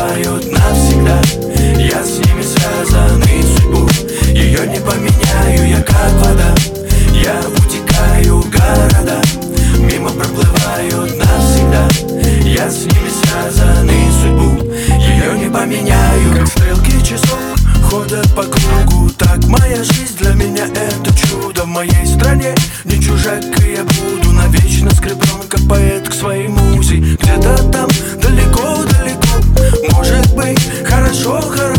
проплывают навсегда. Я с ними связан, и судьбу ее не поменяю. Я как вода, я утекаю в города, мимо проплывают навсегда. Я с ними связан, и судьбу ее не поменяю. Как стрелки часов ходят по кругу, так моя жизнь для меня это чудо. В моей стране не чужак, и я буду навечно скреплен, как поэт к своей музе. Где-то там далеко-далеко, может быть хорошо,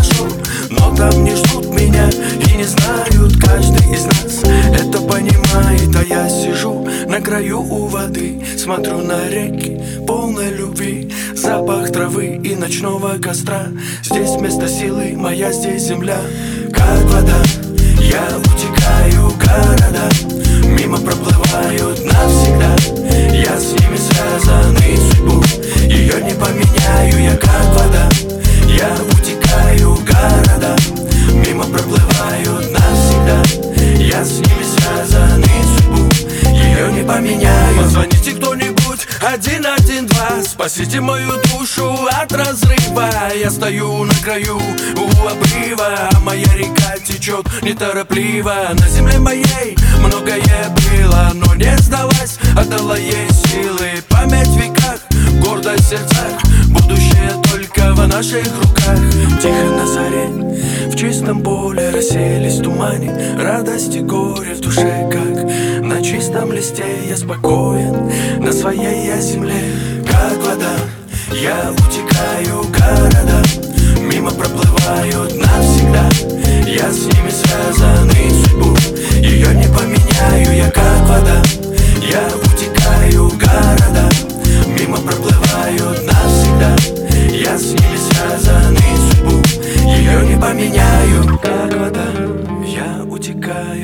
но там не ждут меня и не знают. Каждый из нас это понимает, а я сижу на краю у воды, смотрю на реки полной любви, запах травы и ночного костра. Здесь место силы моя, здесь земля. Как вода, я утекаю в города, мимо проплывают навсегда. Я с ними связан, и судьбу ее не поменяю. Я как вода, я утекаю в города, мимо проплывают навсегда. Я с ними связан, и судьбу ее не поменяю. Позвоните кто-нибудь 112, спасите мою душу от разрыва. Я стою на краю у обрыва, а моя река течет неторопливо. На земле моей многое было, но не сдалась, отдала ей силы. Память в веках, гордость в сердцах, будущее только в наших руках. Тихо на заре, в чистом поле расселись в тумане радость и горе в душе, как на чистом листе. Я спокоен на своей я земле. Как вода, я утекаю в города, мимо проплывают навсегда. Я с ними связан, и судьбу ее не поменяю. Я как вода, я утекаю в города, мимо проплывают навсегда. Я с ними связан, и судьбу ее не поменяю. Как вода, я утекаю